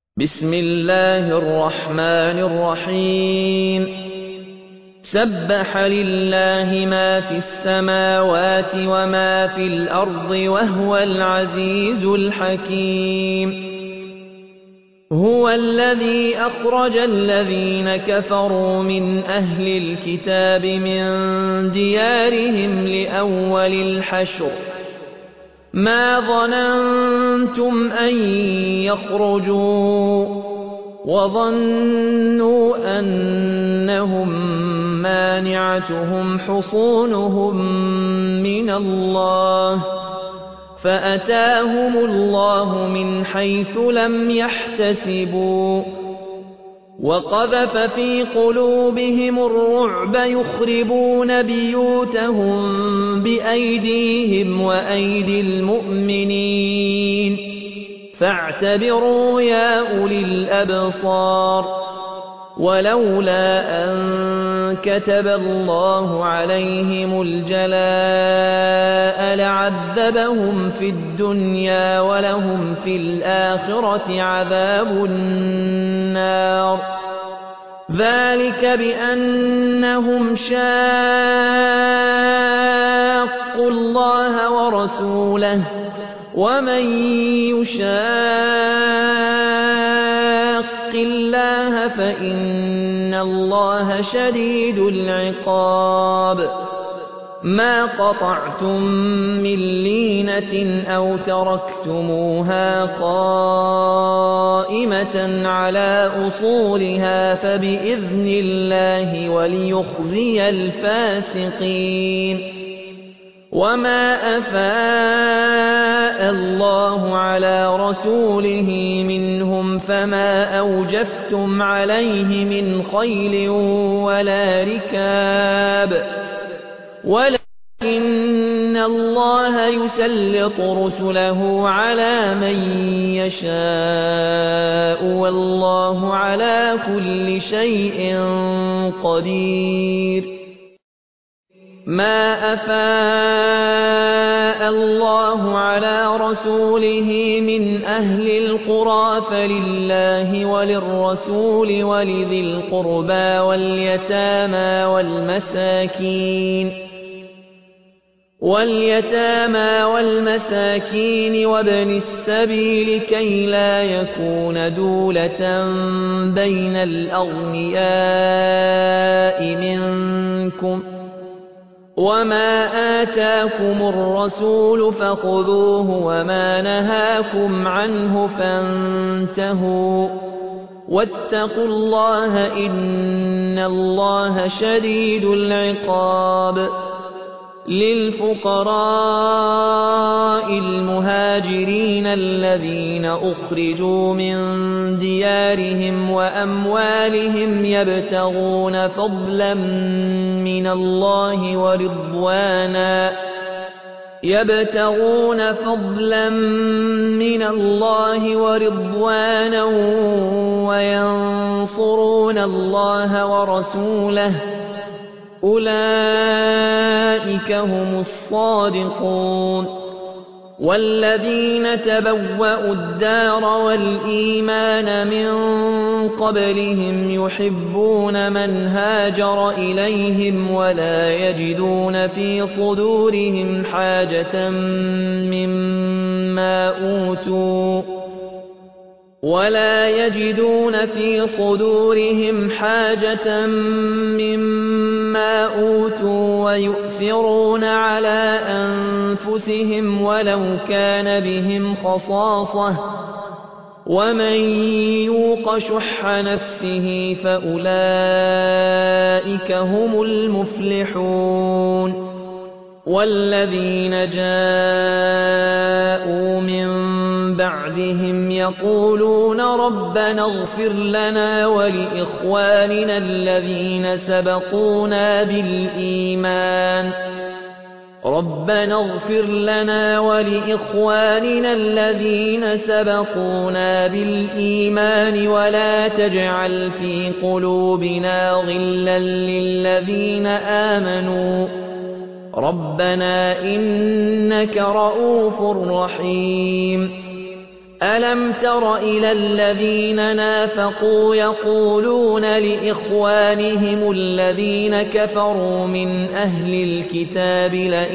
بسم الله الرحمن الرحيم سبح لله ما في السماوات وما في الأرض وهو العزيز الحكيم هو الذي أخرج الذين كفروا من أهل الكتاب من ديارهم لأول الحشر ما ظننتم أن يخرجوا وظنوا أنهم مانعتهم حصونهم من الله فأتاهم الله من حيث لم يحتسبوا وقذف في قلوبهم الرعب يخربون بيوتهم بأيديهم وأيدي المؤمنين فاعتبروا يا أولي الأبصار ولولا أن كتب الله عليهم الجلاء لعذبهم في الدنيا ولهم في الآخرة عذاب النار ذلك بأنهم شاقوا الله ورسوله ومن يشاق الله فإن الله شديد العقاب ما قطعتم من لينة أو تركتموها قائمة على أصولها فبإذن الله وليخزي الفاسقين وما أفاء الله على رسوله منهم فما أوجفتم عليه من خيل ولا ركاب ولكن الله يسلط رسله على من يشاء والله على كل شيء قدير ما أفاء الله على رسوله من أهل القرى فلله وللرسول ولذي القربى واليتامى والمساكين وابن السبيل كي لا يكون دولة بين الأغنياء منكم وما آتاكم الرسول فخذوه وما نهاكم عنه فانتهوا واتقوا الله إن الله شديد العقاب للفقراء المهاجرين الذين أخرجوا من ديارهم وأموالهم يبتغون فضلا من الله ورضوانا وينصرون الله ورسوله أولئك هم الصادقون والذين تبوأوا الدار والإيمان من قبلهم يحبون من هاجر إليهم ولا يجدون في صدورهم حاجة مما أوتوا ويؤثرون على أنفسهم ولو كان بهم خصاصة ومن يوق شح نفسه فأولئك هم المفلحون والذين جاءوا من بعدهم يقولون ربنا اغفر لنا ولإخواننا الذين سبقونا بالإيمان ولا تجعل في قلوبنا غلا للذين آمنوا ربنا إنك رؤوف رحيم ألم تر إلى الذين نافقوا يقولون لإخوانهم الذين كفروا من أهل الكتاب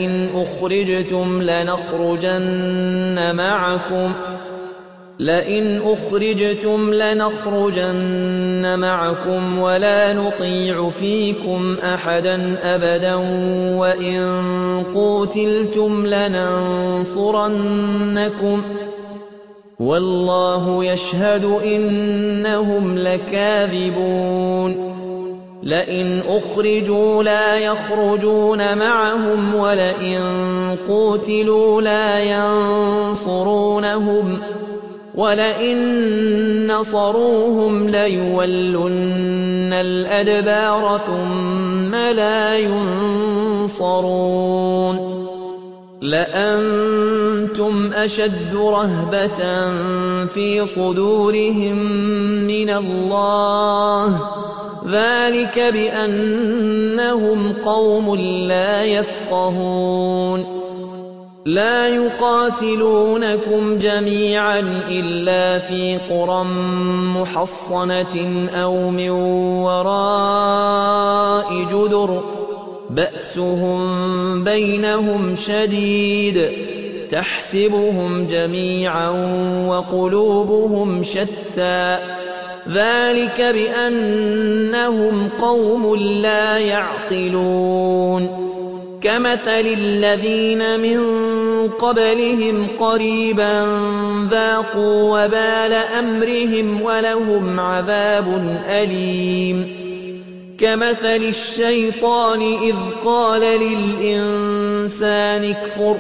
لئن أخرجتم لنخرجن معكم ولا نطيع فيكم أحدا أبدا وإن قوتلتم لننصرنكم والله يشهد إنهم لكاذبون لئن أخرجوا لا يخرجون معهم ولئن قوتلوا لا ينصرونهم ولئن نصروهم ليولن الأدبار ثم لا ينصرون لأنتم أشد رهبة في صدورهم من الله ذلك بأنهم قوم لا يفقهون لا يقاتلونكم جميعا إلا في قرى محصنة أو من وراء جدر بأسهم بينهم شديد تحسبهم جميعا وقلوبهم شتى ذلك بأنهم قوم لا يعقلون كمثل الذين من قبلهم قريبا ذاقوا وبال أمرهم ولهم عذاب أليم كمثل الشيطان إذ قال للإنسان اكفر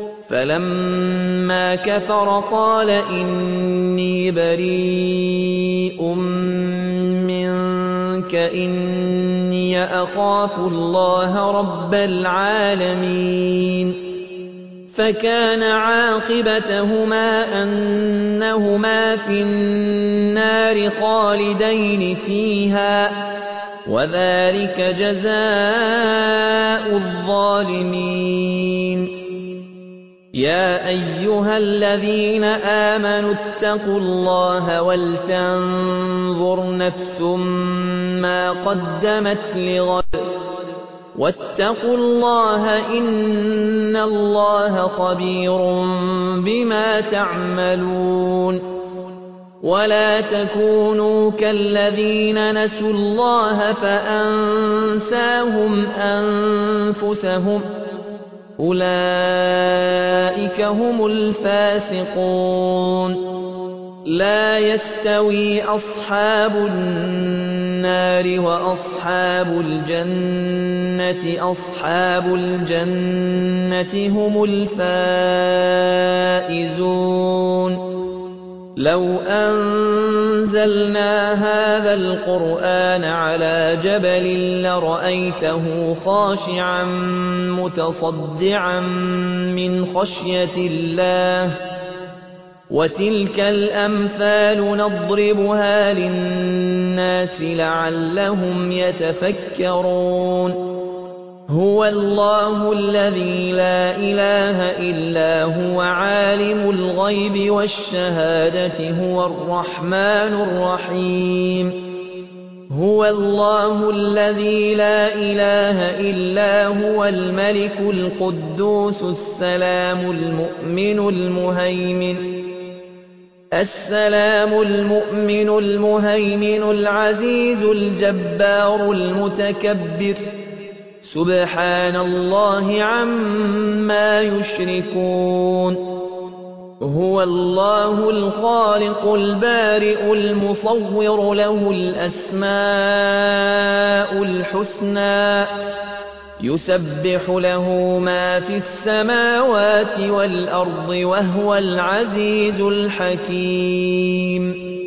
فلما كفر قال إني بريء منك إني أخاف الله رب العالمين فكان عاقبتهما أنهما في النار خالدين فيها وذلك جزاء الظالمين يا أيها الذين آمنوا اتقوا الله ولتنظر نفس ما قدمت لغد واتقوا الله إن الله خبير بما تعملون ولا تكونوا كالذين نسوا الله فأنساهم أنفسهم أولئك هم الفاسقون لا يستوي أصحاب النار وأصحاب الجنة أصحاب الجنة هم الفائزون لو أنزلنا هذا القرآن على جبل لرأيته خاشعا متصدعا من خشية الله وتلك الأمثال نضربها للناس لعلهم يتفكرون هو الله الذي لا إله إلا هو عالم الغيب والشهادة هو الرحمن الرحيم هو الله الذي لا إله إلا هو الملك القدوس السلام المؤمن المهيمن العزيز الجبار المتكبر سبحان الله عما يشركون هو الله الخالق البارئ المصور له الأسماء الحسنى يسبح له ما في السماوات والأرض وهو العزيز الحكيم